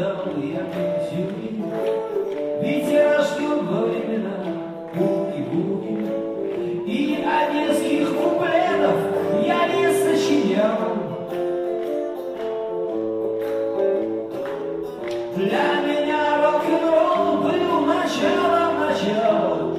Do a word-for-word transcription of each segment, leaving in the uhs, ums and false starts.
сказал я пятюри, ведь я рожден во времена буги-буги, и одесских куплетов я не сочинял. Для меня рок-н-ролл был началом начала.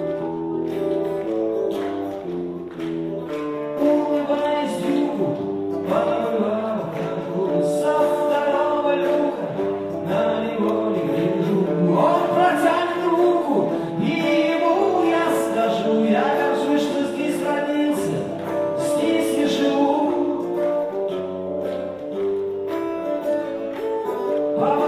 Улыбаясь дюку, порвал карту со второго люка, на него не гляжу. Он протянет руку, и ему я скажу: я горжусь, что здесь родился, здесь и живу.